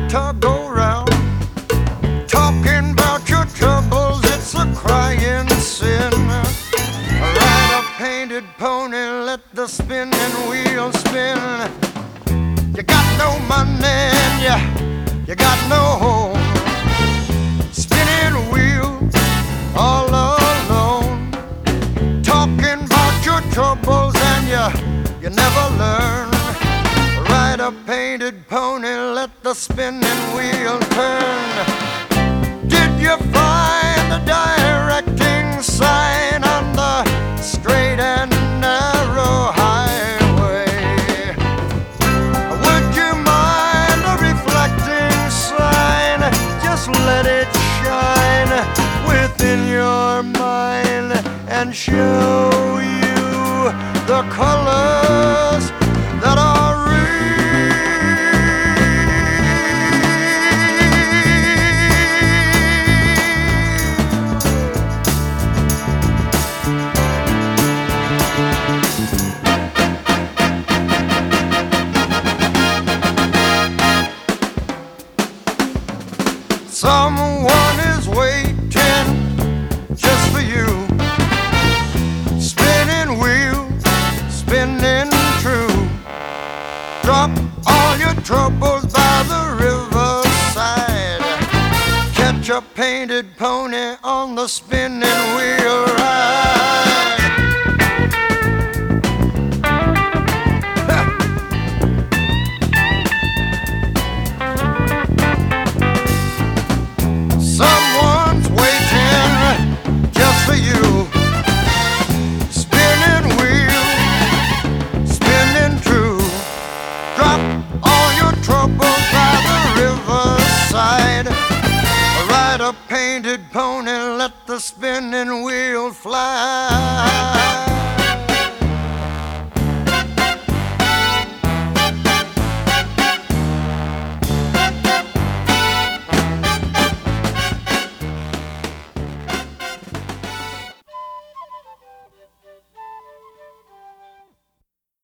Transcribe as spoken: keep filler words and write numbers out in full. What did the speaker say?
to go round. Talking about your troubles, it's a crying sin. Ride a painted pony, let the spinning wheel spin. You got no money and you, you got no home. Spinning wheel all alone. Talking about your troubles and you, you never learn. Ride a painted pony, let the spinning wheel turn. Did you find the directing sign on the straight and narrow highway? Would you mind a reflecting sign? Just let it shine within your mind and show you the colors that are real. Someone is waiting just for you. Spinning wheel, spinning true. Drop all your troubles by the riverside. Catch a painted pony on the spinning wheel ride. Someone's waiting just for you. Spinning wheel, spinning true. Drop all your troubles by the riverside. Ride a painted pony, let the spinning wheel fly.